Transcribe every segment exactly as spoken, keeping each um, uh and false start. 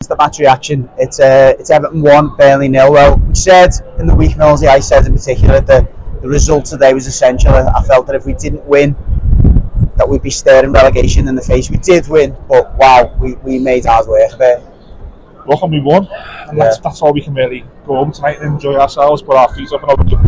instant match reaction. It's uh, it's Everton one, Burnley nil. Well, we said in the week, Millsy, I said in particular that the result today was essential. I felt that if we didn't win, that we'd be staring relegation in the face. We did win, but wow, we, we made hard work of it. Look, and we won, and yeah. that's, that's all we can really go home tonight and enjoy ourselves, put our feet up and over the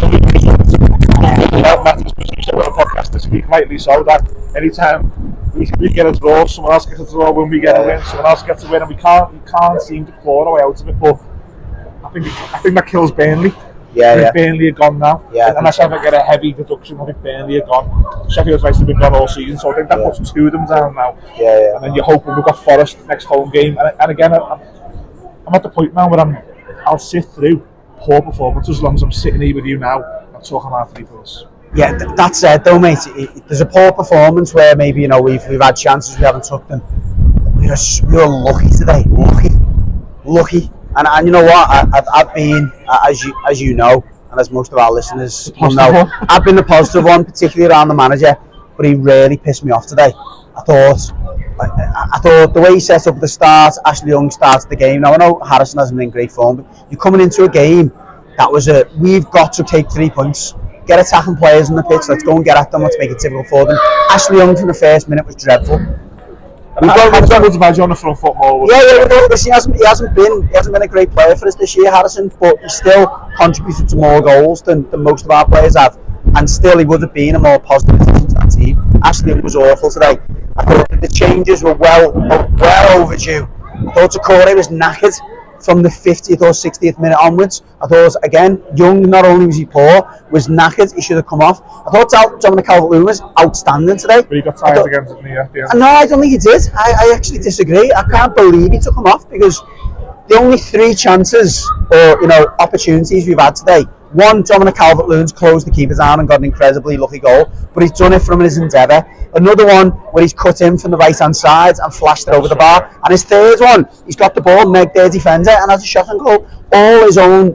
Matthew's position on the podcast this week, rightly so, that anytime we, we get a draw, someone else gets a draw, when we get yeah. a win, someone else gets a win, and we can't we can't seem to claw our way out of it. But I think I think that kills Burnley. Yeah, yeah. Burnley are gone now. Yeah, unless I get a heavy deduction, I think Burnley are gone. Sheffield Wednesday have been gone all season, so I think that yeah. puts two of them down now. Yeah, yeah. And then you're hoping we've got Forest next home game, and, and again, I'm, I'm at the point now where I'm I'll sit through poor performance as long as I'm sitting here with you now and talking about three points. Yeah, th- that said though, mate, it, it, there's a poor performance where maybe, you know, we've we've had chances, we haven't took them. We were, we were lucky today, lucky, lucky. And and you know what, I, I've I've been, uh, as you as you know, and as most of our listeners will know, I've been the positive one, particularly around the manager. But he really pissed me off today. I thought, I, I thought the way he set up at the start, Ashley Young starts the game. Now I know Harrison hasn't been in great form, but you're coming into a game that was a, we've got to take three points. Get attacking players on the pitch, let's go and get at them, let's make it difficult for them. Ashley Young from the first minute was dreadful. We've got we've got Vadji on the front foot more. Yeah, yeah, no, listen, he hasn't he hasn't been he hasn't been a great player for us this year, Harrison, but he still contributed to more goals than, than most of our players have. And still he would have been a more positive addition to that team. Ashley Young was awful today. I thought the changes were well well overdue. I thought Takore was knackered from the fiftieth or sixtieth minute onwards. I thought, again, Young, not only was he poor, was knackered, he should have come off. I thought Dominic Calvert-Lewin was outstanding today. But he got tired again, didn't he? At the end. No, I don't think he did. I, I actually disagree. I can't believe he took him off, because the only three chances or, you know, opportunities we've had today, one, Dominic Calvert-Lewin's closed the keeper down and got an incredibly lucky goal, but he's done it from his endeavour. Another one where he's cut in from the right hand side and flashed it over the bar. And his third one, he's got the ball, negged their defender and has a shot and goal, all his own,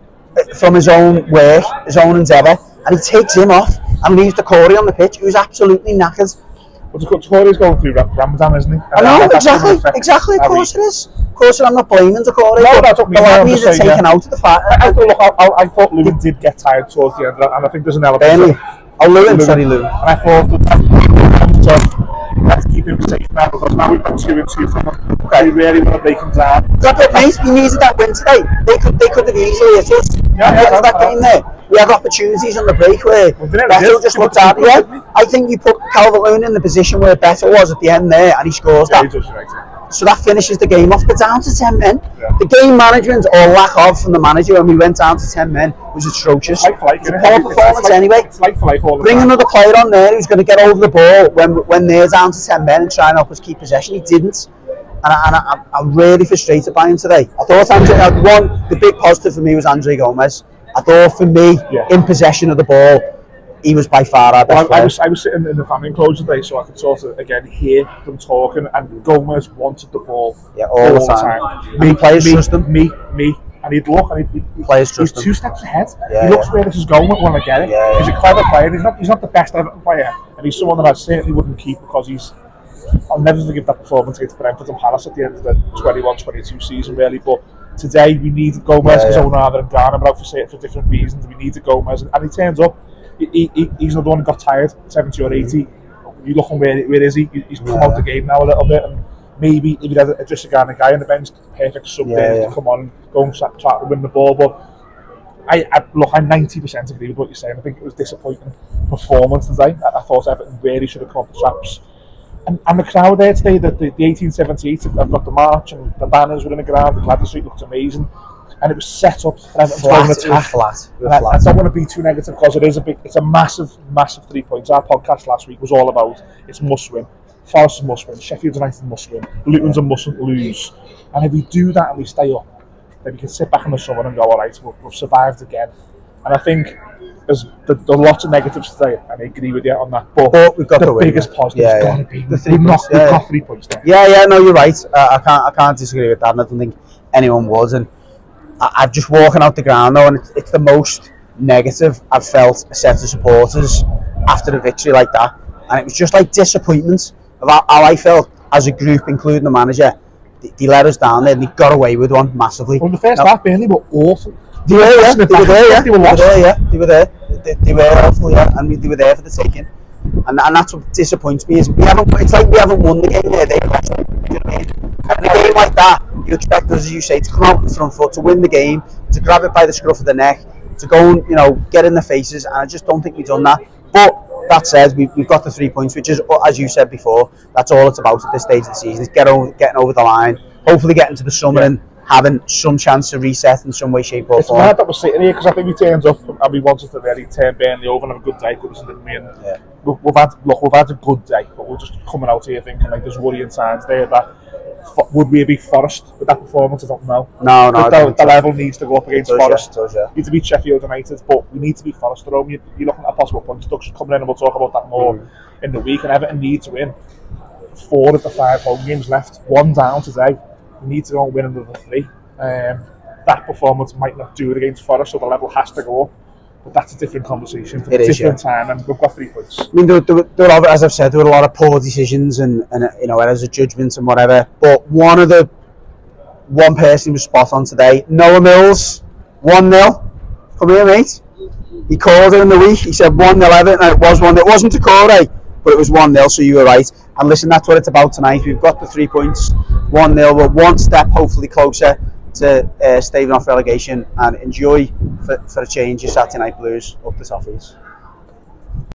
from his own work, his own endeavour, and he takes him off and leaves Takore on the pitch, who's absolutely knackered. But Takore's going through Ramadan, isn't he? I know, exactly, exactly, of course it is. Of course, I'm not blaming Takore, no, but that's what the lad needs to say, taken yeah. out of the fight. I, I thought, look, I, I, I thought Lewin did get tired towards the end, and I think there's an element. Burnley. Oh, Lewin, sorry, Lewin. And I thought that that let's keep him safe now, because now we've got two and two from him. Okay, we really want to break him down. Yeah, but mate, we needed that win today. They could, they could have easily hit us. Yeah, yeah, that game there. We had opportunities on the break where well, Beto just looked out. Yeah, I think you put Calvert-Lewin in the position where Beto was at the end there, and he scores yeah, that. He does, right. So that finishes the game off. But down to ten men. Yeah. The game management or lack of from the manager when we went down to ten men was atrocious. It's like for like, it's a poor it's, performance it's like, anyway. It's like for like all the Bring time. another player on there who's going to get over the ball when when they're down to ten men and try and help us keep possession. He didn't. And, I, and I, I'm really frustrated by him today. I thought Andre, one, the big positive for me was Andre Gomez. I thought for me, yeah. in possession of the ball, he was by far our best well, I, I was I was sitting in the family enclosure today, so I could sort of again hear them talking, and Gomez wanted the ball yeah, all, all the time. time. Me, players me, trust him. Me, me, and he'd look, and he'd, he'd, players he's trust two him. steps ahead. Yeah, he looks yeah. where this is going when I get it. Yeah, he's yeah. a clever player. He's not he's not the best Everton player, and he's someone that I certainly wouldn't keep because he's. I'll never forgive that performance against Brentford and Palace at the end of the twenty-one twenty-two season, really. But today we needed Gomez because yeah, yeah. Onana and Ghana were out for, for different reasons. We needed Gomez, and, and he turns up. He, he, he's not the one who got tired, seventy or eighty. You're looking where where is he? He's come yeah. out the game now a little bit, and maybe if he had a, just a Ghana guy on the bench, perfect sub yeah, there yeah. to come on and go and try to win the ball. But I, I look, I ninety percent agree with what you're saying. I think it was disappointing performance today. I, I thought Everton really should have come up the traps. And, and the crowd there today, the, the, the eighteen seventy-eight, I've got the march and the banners were in the ground, the Gladys Street looked amazing. And it was set up for Everton to go and attack. Flat. I, I don't want to be too negative because it is a big, it's a massive, massive three points. Our podcast last week was all about it's must win. Forest must win. Sheffield United must win. Luton's a mustn't lose. And if we do that and we stay up, then we can sit back in the summer and go, all right, we've, we've survived again. And I think there's, there's lots of negatives today, and I agree with you on that. But, but we've got the the win, biggest positive yeah, has yeah. got to be the three we've points. Not, Yeah, we've yeah. got three points there. Yeah, yeah, no, you're right. Uh, I can't, I can't disagree with that, and I don't think anyone would. And I, I'm just walking out the ground though, and it's, it's the most negative I've felt a set of supporters after a victory like that, and it was just like disappointment of how, how I felt as a group, including the manager. they, they let us down there and they got away with one massively. Well, in the first Now, half, Burnley were awful. They were, yeah. They were there, yeah. They were They were lost. there, yeah. They were there. They, they were awful, yeah. And we, they were there for the taking. And, and that's what disappoints me is we haven't. It's like we haven't won the game there. They lost it. You know what I mean? And in a game like that, you expect us, as you say, to come out on the front foot, to win the game, to grab it by the scruff of the neck, to go and, you know, get in the faces. And I just don't think we've done that. But that said, we've, we've got the three points, which is, as you said before, that's all it's about at this stage of the season. Is get over, getting over the line, hopefully getting to the summer Yeah. and having some chance to reset in some way, shape or It's form. mad that we're sitting here because I think we turned up and we wanted to really turn Burnley over and have a good day, didn't we? And Yeah. we've, we've had look, we've had a good day, but we're just coming out here thinking like there's worrying signs there that fo- would we be Forest with that performance? I don't know. No, no, I the, don't the, think so. level needs to go up against It does, yeah, Forest. it does, yeah. We need to beat Sheffield United, but we need to beat Forest. Though. You- You're looking at a possible point deduction coming in, and we'll talk about that more Mm. in the week. And Everton need to win four of the five home games left. One down today. We need to go and win another three. Um, that performance might not do it against Forest, so the level has to go up. But that's a different conversation for It a is, different time, and we've got three points. I mean, there, there, there were, as I've said, there were a lot of poor decisions and, and you know, errors of judgment and whatever. But one of the one person who was spot on today, Noah Mills, one nil. Come here, mate. He called it in the week. He said one nil Everton, and it was one. It wasn't a Corey, but it was one nil. So you were right. And listen, that's what it's about tonight. We've got the three points, one nil. We're one step, hopefully, closer to uh, staving off relegation. And enjoy for, for a change your Saturday night blues up the Toffees.